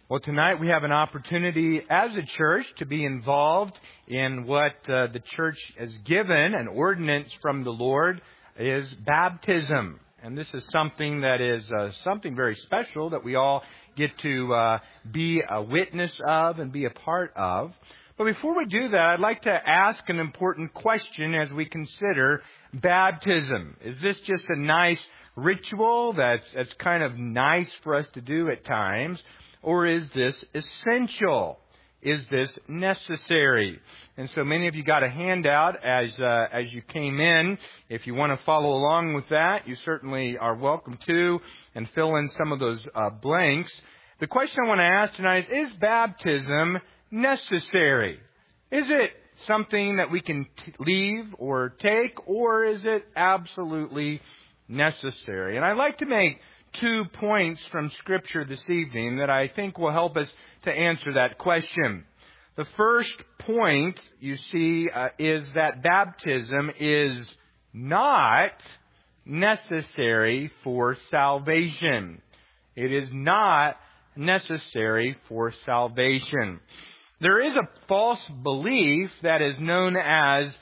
Well, tonight we have an opportunity as a church to be involved in what the church has given, an ordinance from the Lord, is baptism. And this is something that is something very special that we all get to be a witness of and be a part of. But before we do that, I'd like to ask an important question as we consider baptism. Is this just a nice ritual that's kind of nice for us to do at times? Or is this essential? Is this necessary? And so many of you got a handout as you came in. If you want to follow along with that, you certainly are welcome to, and fill in some of those blanks. The question I want to ask tonight is baptism necessary? Is it something that we can leave or take, or is it absolutely necessary? And I'd like to make 2 points from Scripture this evening that I think will help us to answer that question. The first point, you see, is that baptism is not necessary for salvation. It is not necessary for salvation. There is a false belief that is known as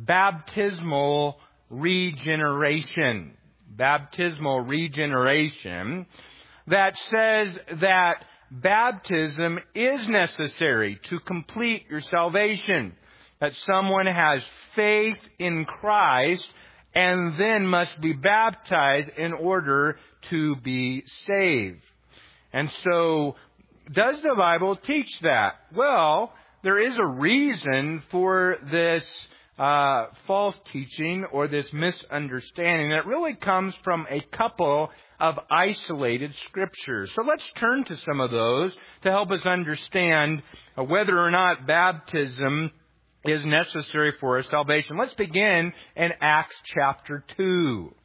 baptismal regeneration. Baptismal regeneration that says that baptism is necessary to complete your salvation. That someone has faith in Christ and then must be baptized in order to be saved. And so, does the Bible teach that? Well, there is a reason for this false teaching or this misunderstanding that really comes from a couple of isolated scriptures. So let's turn to some of those to help us understand whether or not baptism is necessary for our salvation. Let's begin in Acts chapter 2.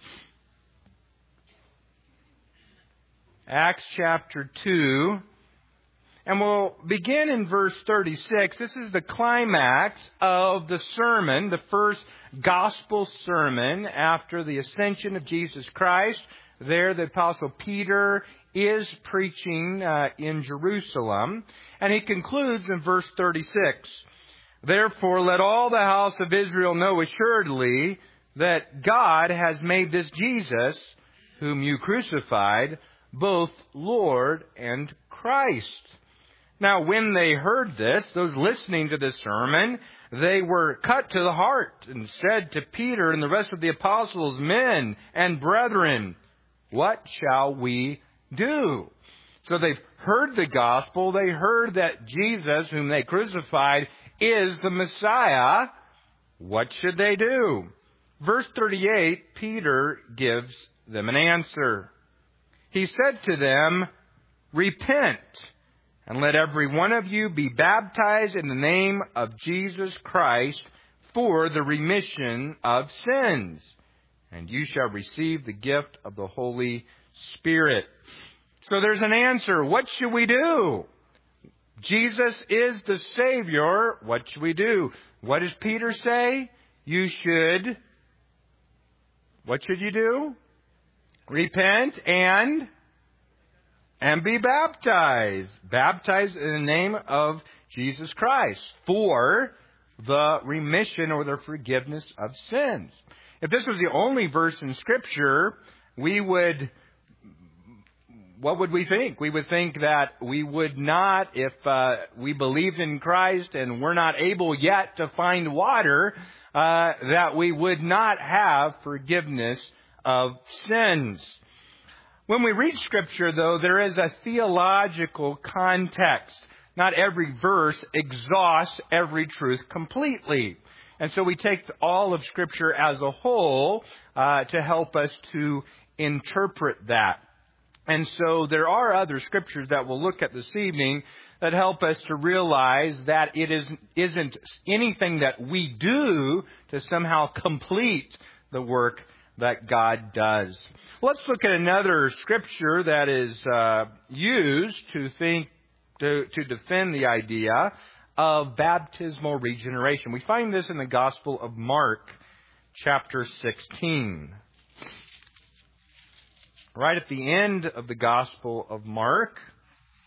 Acts chapter 2. And we'll begin in verse 36. This is the climax of the sermon, the first gospel sermon after the ascension of Jesus Christ. There, the Apostle Peter is preaching in Jerusalem. And he concludes in verse 36. Therefore, let all the house of Israel know assuredly that God has made this Jesus, whom you crucified, both Lord and Christ. Now, when they heard this, those listening to this sermon, they were cut to the heart and said to Peter and the rest of the apostles, men and brethren, what shall we do? So they've heard the gospel. They heard that Jesus, whom they crucified, is the Messiah. What should they do? Verse 38, Peter gives them an answer. He said to them, repent. And let every one of you be baptized in the name of Jesus Christ for the remission of sins. And you shall receive the gift of the Holy Spirit. So there's an answer. What should we do? Jesus is the Savior. What should we do? What does Peter say? What should you do? Repent and be baptized. Baptized in the name of Jesus Christ for the remission or the forgiveness of sins. If this was the only verse in Scripture, what would we think? We would think that we would not, if we believed in Christ and we're not able yet to find water, that we would not have forgiveness of sins. When we read Scripture, though, there is a theological context. Not every verse exhausts every truth completely. And so we take all of Scripture as a whole to help us to interpret that. And so there are other Scriptures that we'll look at this evening that help us to realize that it isn't anything that we do to somehow complete the work that God does. Let's look at another Scripture that is used to defend the idea of baptismal regeneration. We find this in the Gospel of Mark, chapter 16. Right at the end of the Gospel of Mark,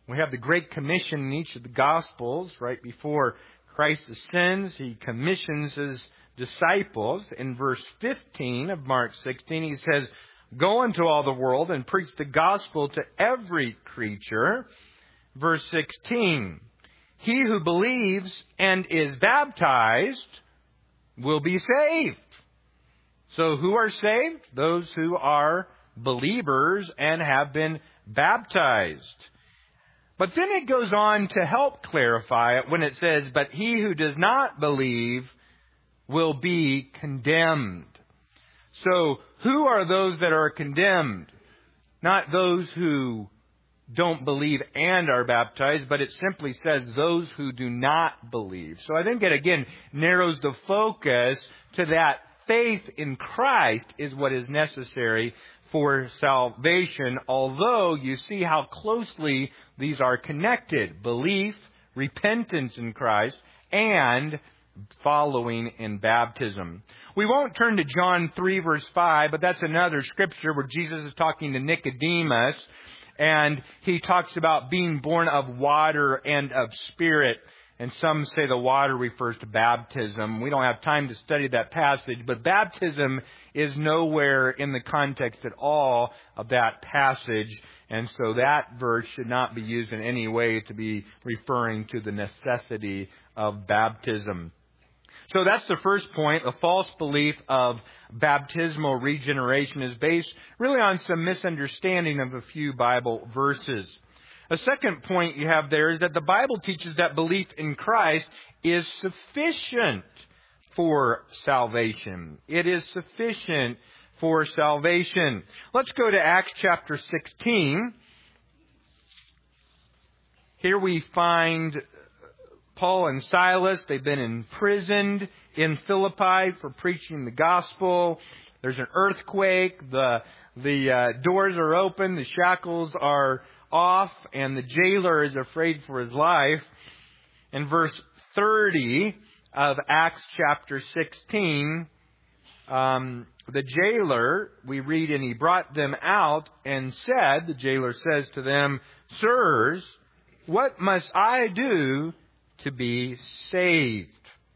We have the Great Commission in each of the Gospels. Right before Christ ascends, He commissions His disciples. In verse 15 of Mark 16, He says, "Go into all the world and preach the gospel to every creature." Verse 16, "He who believes and is baptized will be saved." So who are saved? Those who are believers and have been baptized. But then it goes on to help clarify it when it says, "But he who does not believe will be condemned." So who are those that are condemned? Not those who don't believe and are baptized, but it simply says those who do not believe. So I think it again narrows the focus to that faith in Christ is what is necessary for salvation, although you see how closely these are connected. Belief, repentance in Christ, and following in baptism. We won't turn to John 3 verse 5, but that's another scripture where Jesus is talking to Nicodemus, and He talks about being born of water and of Spirit. And some say the water refers to baptism. We don't have time to study that passage, but baptism is nowhere in the context at all of that passage. And so that verse should not be used in any way to be referring to the necessity of baptism. So that's the first point. A false belief of baptismal regeneration is based really on some misunderstanding of a few Bible verses. A second point you have there is that the Bible teaches that belief in Christ is sufficient for salvation. It is sufficient for salvation. Let's go to Acts chapter 16. Here we find Paul and Silas. They've been imprisoned in Philippi for preaching the gospel. There's an earthquake. The doors are open. The shackles are off, and the jailer is afraid for his life. In verse 30 of Acts chapter 16, the jailer, we read, "And he brought them out and said," the jailer says to them, "Sirs, what must I do to be saved?"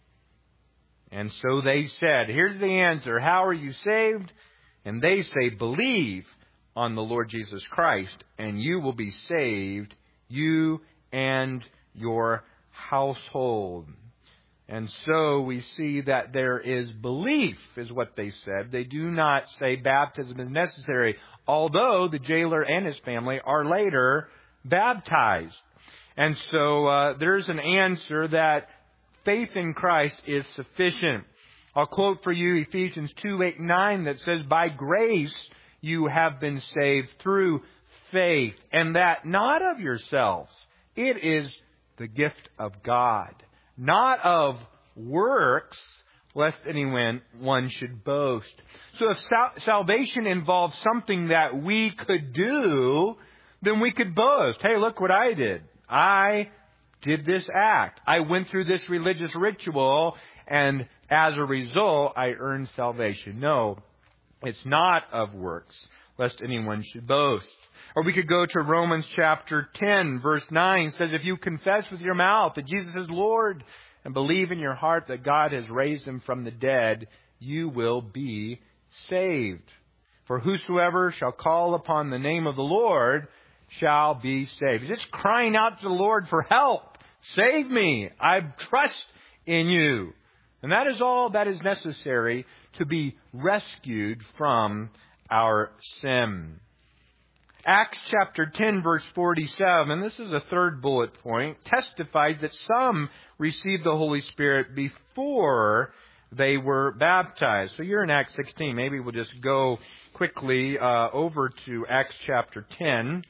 And so they said, here's the answer, "How are you saved?" And they say, "Believe on the Lord Jesus Christ, and you will be saved, you and your household." And so we see that there is belief, is what they said. They do not say baptism is necessary, although the jailer and his family are later baptized. And so there's an answer that faith in Christ is sufficient. I'll quote for you Ephesians 2:8-9 that says, "By grace you have been saved through faith, and that not of yourselves. It is the gift of God, not of works, lest anyone should boast." So if salvation involves something that we could do, then we could boast. Hey, look what I did. I did this act. I went through this religious ritual, and as a result, I earned salvation. No, it's not of works, lest anyone should boast. Or we could go to Romans chapter 10, verse 9. It says, "If you confess with your mouth that Jesus is Lord and believe in your heart that God has raised Him from the dead, you will be saved. For whosoever shall call upon the name of the Lord shall be saved." Just crying out to the Lord for help. Save me. I trust in you. And that is all that is necessary to be rescued from our sin. Acts chapter 10, verse 47, this is a third bullet point, testifies that some received the Holy Spirit before they were baptized. So you're in Acts 16. Maybe we'll just go quickly over to Acts chapter 10.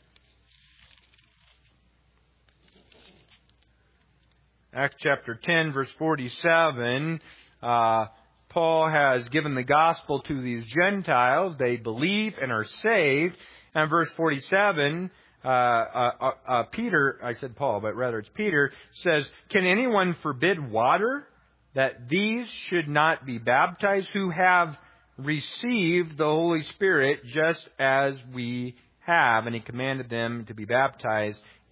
Acts chapter 10, verse 47, Paul has given the gospel to these Gentiles. They believe and are saved. And verse 47, Peter, I said Paul, but rather it's Peter, says, "Can anyone forbid water that these should not be baptized who have received the Holy Spirit just as we have?" And he commanded them to be baptized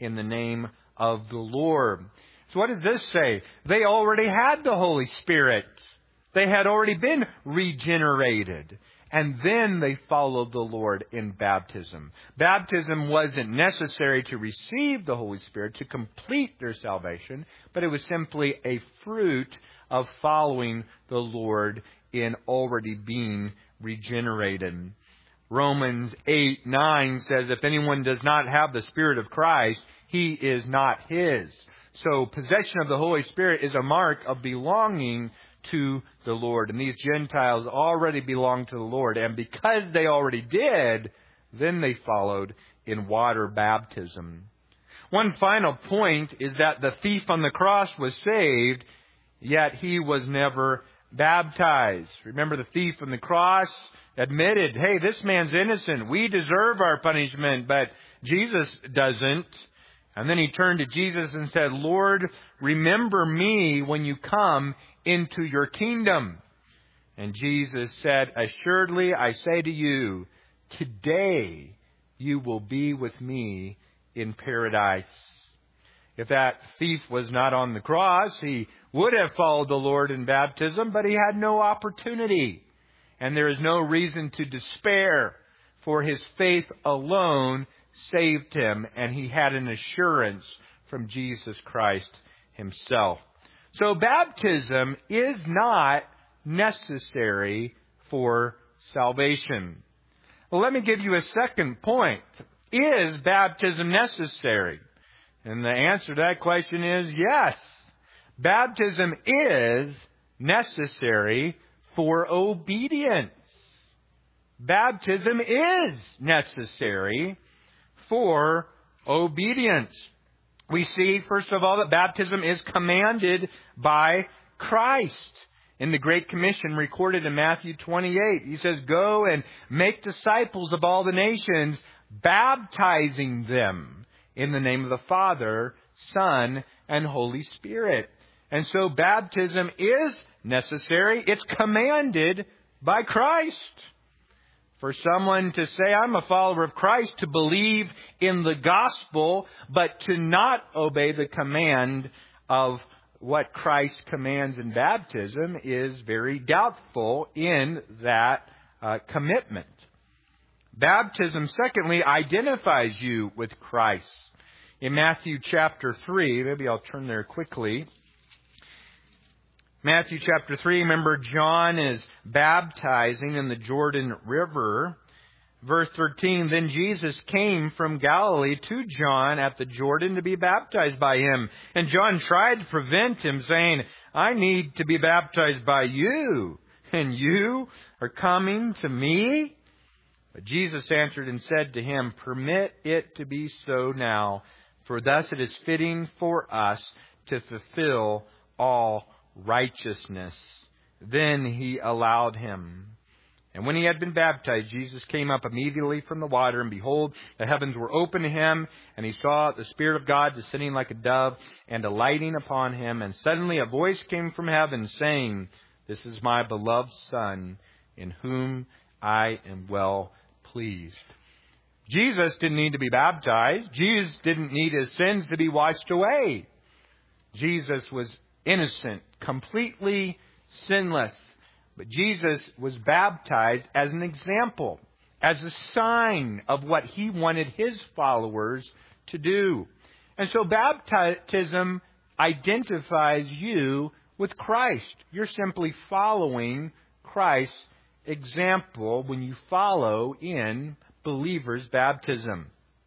in the name of the Lord. So what does this say? They already had the Holy Spirit. They had already been regenerated. And then they followed the Lord in baptism. Baptism wasn't necessary to receive the Holy Spirit, to complete their salvation, but it was simply a fruit of following the Lord in already being regenerated. Romans 8:9 says, if anyone does not have the Spirit of Christ, he is not his. So possession of the Holy Spirit is a mark of belonging to the Lord. And these Gentiles already belonged to the Lord. And because they already did, then they followed in water baptism. One final point is that the thief on the cross was saved, yet he was never baptized. Remember, the thief on the cross admitted, hey, this man's innocent. We deserve our punishment, but Jesus doesn't. And then he turned to Jesus and said, Lord, remember me when you come into your kingdom. And Jesus said, assuredly, I say to you, today you will be with me in paradise. If that thief was not on the cross, he would have followed the Lord in baptism, but he had no opportunity. And there is no reason to despair, for his faith alone saved him, and he had an assurance from Jesus Christ himself. So baptism is not necessary for salvation. Well, let me give you a second point. Is baptism necessary? And the answer to that question is yes. Baptism is necessary for obedience. Baptism is necessary for obedience. We see, first of all, that baptism is commanded by Christ. In the Great Commission recorded in Matthew 28, he says, go and make disciples of all the nations, baptizing them in the name of the Father, Son, and Holy Spirit. And so baptism is necessary. It's commanded by Christ. For someone to say, I'm a follower of Christ, to believe in the gospel, but to not obey the command of what Christ commands in baptism is very doubtful in that commitment. Baptism, secondly, identifies you with Christ. In Matthew chapter 3, maybe I'll turn there quickly. Matthew chapter 3, remember John is baptizing in the Jordan River. Verse 13, then Jesus came from Galilee to John at the Jordan to be baptized by him. And John tried to prevent him, saying, I need to be baptized by you, and you are coming to me? But Jesus answered and said to him, permit it to be so now, for thus it is fitting for us to fulfill all righteousness. Then he allowed him. And when he had been baptized, Jesus came up immediately from the water, and behold, the heavens were opened to him, and he saw the Spirit of God descending like a dove and alighting upon him. And suddenly a voice came from heaven saying, this is my beloved Son, in whom I am well pleased. Jesus didn't need to be baptized. Jesus didn't need his sins to be washed away. Jesus was innocent, completely sinless. But Jesus was baptized as an example, as a sign of what he wanted his followers to do. And so baptism identifies you with Christ. You're simply following Christ's example when you follow in believers' baptism.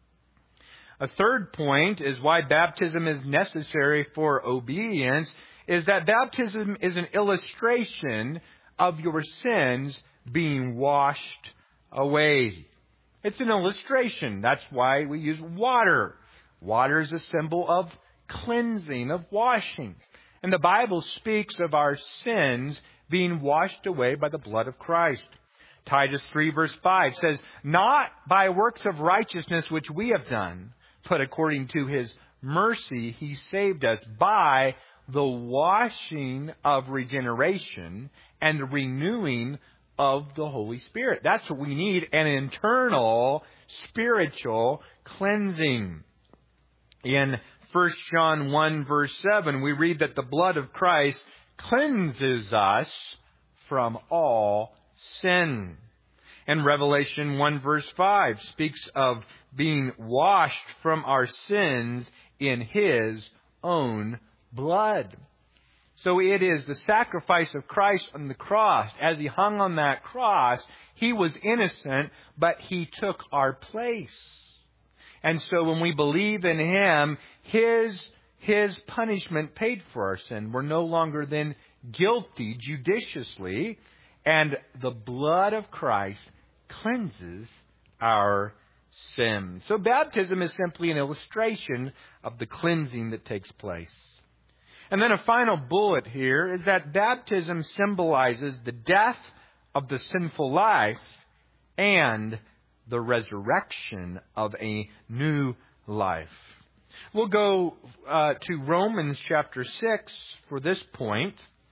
A third point is why baptism is necessary for obedience is that baptism is an illustration of your sins being washed away. It's an illustration. That's why we use water. Water is a symbol of cleansing, of washing. And the Bible speaks of our sins being washed away by the blood of Christ. Titus 3 verse 5 says, not by works of righteousness which we have done, but according to his mercy he saved us by the washing of regeneration and the renewing of the Holy Spirit. That's what we need, an internal spiritual cleansing. In 1 John 1 verse 7, we read that the blood of Christ cleanses us from all sin. And Revelation 1 verse 5 speaks of being washed from our sins in His own blood. So it is the sacrifice of Christ on the cross. As He hung on that cross, He was innocent, but He took our place. And so when we believe in Him, His punishment paid for our sin. We're no longer then guilty judiciously, and the blood of Christ cleanses our sin. So baptism is simply an illustration of the cleansing that takes place. And then a final bullet here is that baptism symbolizes the death of the sinful life and the resurrection of a new life. We'll go to Romans chapter 6 for this point.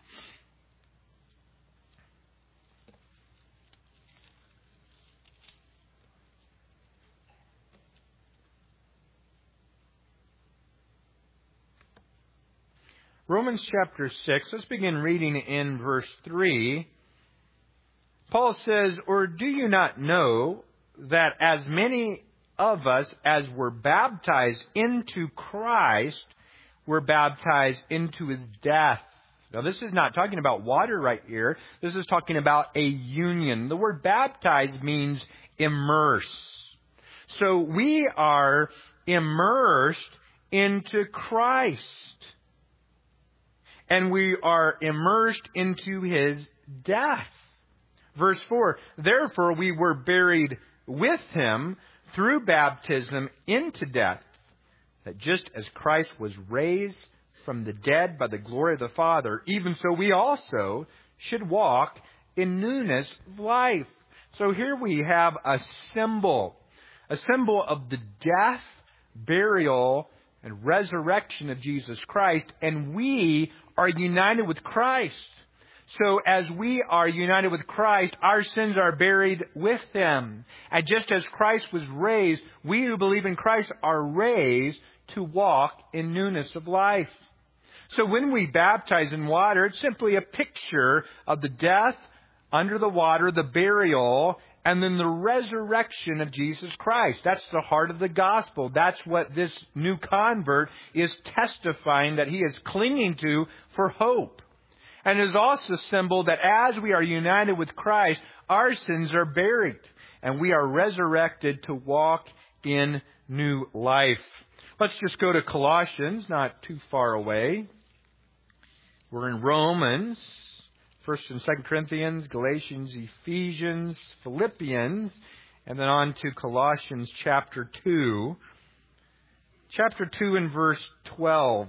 Romans chapter 6, let's begin reading in verse 3. Paul says, "Or do you not know that as many of us as were baptized into Christ were baptized into His death?" Now this is not talking about water right here. This is talking about a union. The word baptized means immerse. So we are immersed into Christ. And we are immersed into His death. Verse 4, "Therefore we were buried with Him through baptism into death, that just as Christ was raised from the dead by the glory of the Father, even so we also should walk in newness of life." So here we have a symbol of the death, burial, and resurrection of Jesus Christ, and we are united with Christ. So as we are united with Christ, our sins are buried with Him. And just as Christ was raised, we who believe in Christ are raised to walk in newness of life. So when we baptize in water, it's simply a picture of the death under the water, the burial, and then the resurrection of Jesus Christ. That's the heart of the gospel. That's what this new convert is testifying that he is clinging to for hope. And it is also a symbol that as we are united with Christ, our sins are buried and we are resurrected to walk in new life. Let's just go to Colossians, not too far away. We're in Romans, 1st and 2nd Corinthians, Galatians, Ephesians, Philippians, and then on to Colossians chapter 2. Chapter 2 and verse 12.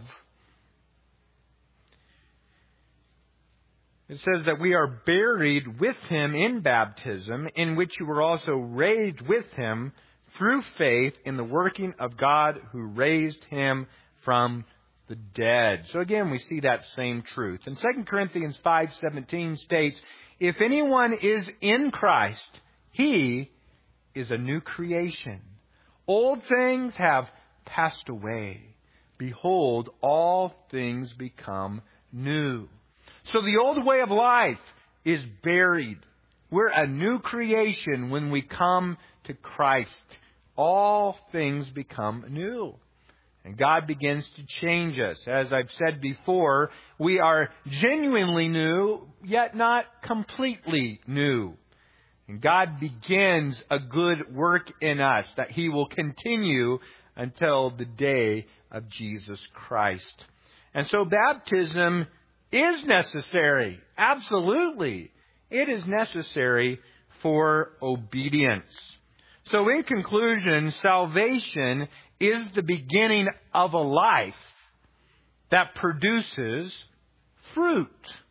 It says that we are buried with Him in baptism, in which you were also raised with Him through faith in the working of God who raised Him from the dead. So again, we see that same truth. And 2 Corinthians 5:17 states, "If anyone is in Christ, he is a new creation. Old things have passed away. Behold, all things become new." So the old way of life is buried. We're a new creation when we come to Christ. All things become new. And God begins to change us. As I've said before, we are genuinely new, yet not completely new. And God begins a good work in us that He will continue until the day of Jesus Christ. And so baptism is necessary. Absolutely. It is necessary for obedience. So in conclusion, salvation is the beginning of a life that produces fruit.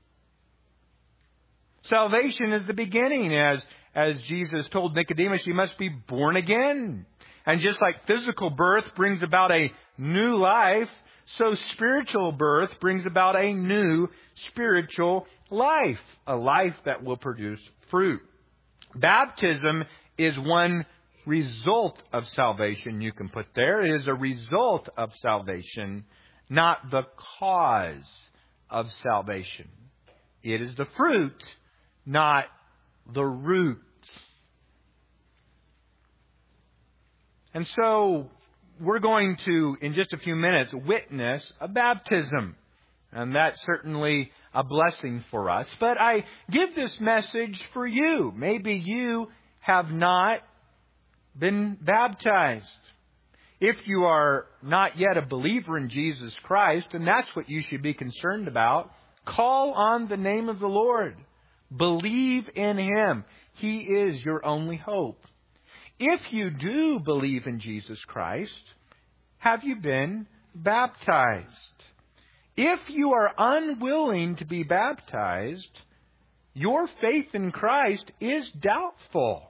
Salvation is the beginning. As Jesus told Nicodemus, you must be born again. And just like physical birth brings about a new life, so spiritual birth brings about a new spiritual life. A life that will produce fruit. Baptism is one result of salvation, you can put there. It is a result of salvation, not the cause of salvation. It is the fruit, not the root. And so we're going to, in just a few minutes, witness a baptism. And that's certainly a blessing for us. But I give this message for you. Maybe you have not been baptized. If you are not yet a believer in Jesus Christ, and that's what you should be concerned about, call on the name of the Lord. Believe in Him. He is your only hope. If you do believe in Jesus Christ, have you been baptized? If you are unwilling to be baptized, your faith in Christ is doubtful.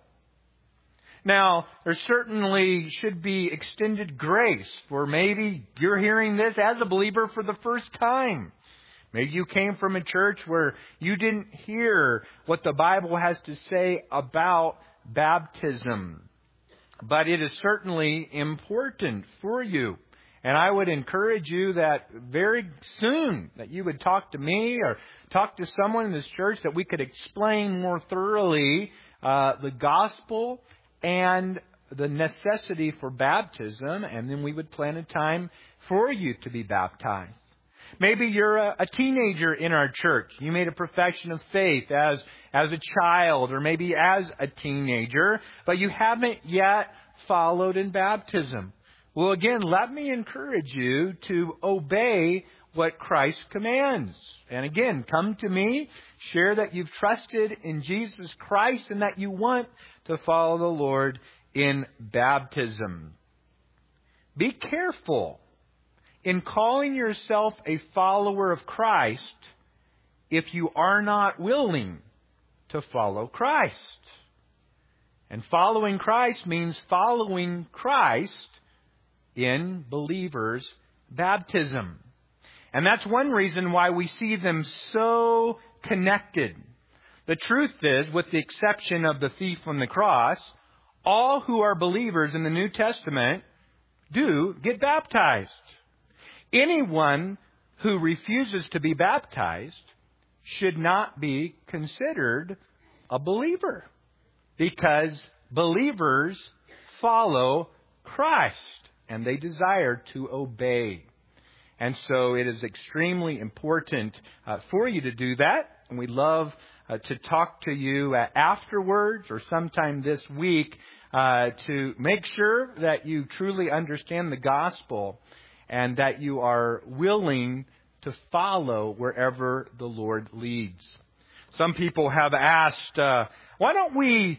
Now, there certainly should be extended grace for maybe you're hearing this as a believer for the first time. Maybe you came from a church where you didn't hear what the Bible has to say about baptism. But it is certainly important for you. And I would encourage you that very soon that you would talk to me or talk to someone in this church that we could explain more thoroughly the gospel and the necessity for baptism. And then we would plan a time for you to be baptized. Maybe you're a teenager in our church. You made a profession of faith as a child or maybe as a teenager, but you haven't yet followed in baptism. Well, again, let me encourage you to obey what Christ commands. And again, come to me, share that you've trusted in Jesus Christ and that you want to follow the Lord in baptism. Be careful in calling yourself a follower of Christ if you are not willing to follow Christ. And following Christ means following Christ in believers' baptism. And that's one reason why we see them so connected. The truth is, with the exception of the thief on the cross, all who are believers in the New Testament do get baptized. Anyone who refuses to be baptized should not be considered a believer, because believers follow Christ and they desire to obey. And so it is extremely important for you to do that. And we'd love to talk to you afterwards or sometime this week to make sure that you truly understand the gospel and that you are willing to follow wherever the Lord leads. Some people have asked, why don't we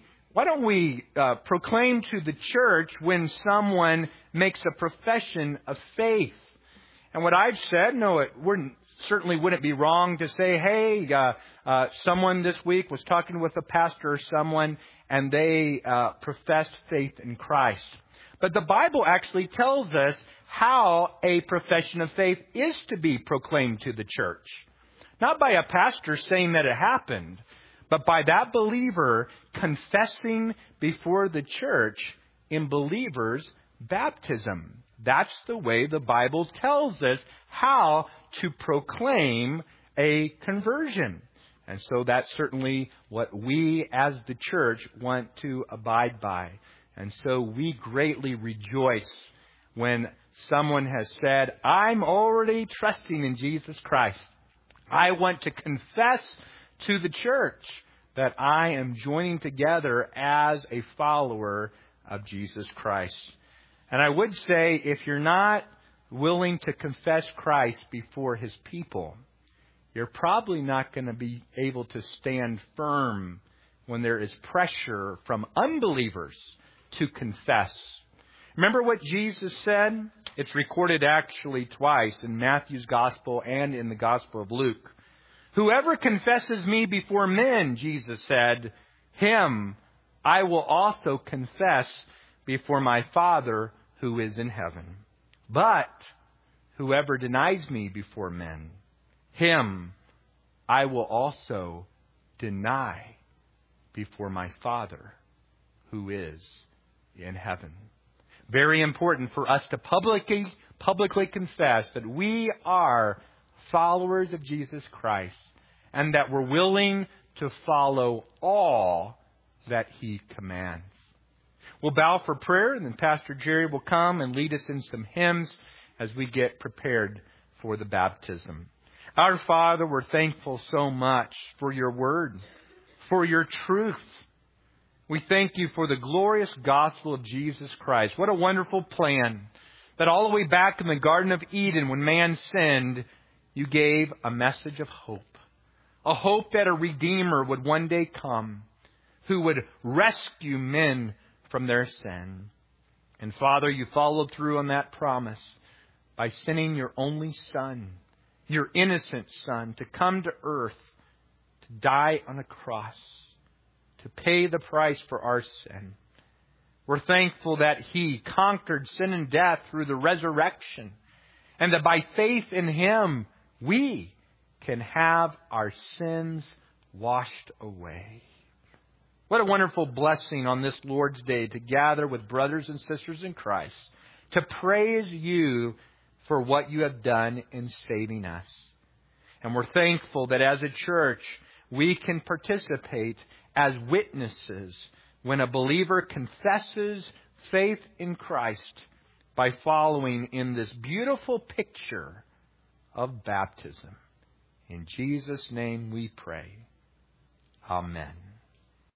proclaim to the church when someone makes a profession of faith? And what I've said, no, it certainly wouldn't be wrong to say, hey, someone this week was talking with a pastor or someone, and they professed faith in Christ. But the Bible actually tells us how a profession of faith is to be proclaimed to the church. Not by a pastor saying that it happened, but by that believer confessing before the church in believers' baptism. That's the way the Bible tells us how to proclaim a conversion. And so that's certainly what we as the church want to abide by. And so we greatly rejoice when someone has said, I'm already trusting in Jesus Christ. I want to confess to the church that I am joining together as a follower of Jesus Christ. And I would say, if you're not willing to confess Christ before His people, you're probably not going to be able to stand firm when there is pressure from unbelievers to confess. Remember what Jesus said? It's recorded actually twice in Matthew's Gospel and in the Gospel of Luke. Whoever confesses me before men, Jesus said, him I will also confess before my Father who is in heaven. But whoever denies me before men, him I will also deny before my Father who is in heaven. Very important for us to publicly confess that we are followers of Jesus Christ and that we're willing to follow all that He commands. We'll bow for prayer, and then Pastor Jerry will come and lead us in some hymns as we get prepared for the baptism. Our Father, we're thankful so much for your word, for your truth. We thank you for the glorious gospel of Jesus Christ. What a wonderful plan that all the way back in the Garden of Eden when man sinned, you gave a message of hope. A hope that a Redeemer would one day come who would rescue men from their sin. And Father, you followed through on that promise by sending your only Son, your innocent Son, to come to earth, to die on a cross, to pay the price for our sin. We're thankful that He conquered sin and death through the resurrection, and that by faith in Him, we can have our sins washed away. What a wonderful blessing on this Lord's Day to gather with brothers and sisters in Christ, to praise you for what you have done in saving us. And we're thankful that as a church, we can participate as witnesses when a believer confesses faith in Christ by following in this beautiful picture of baptism. In Jesus' name we pray. Amen.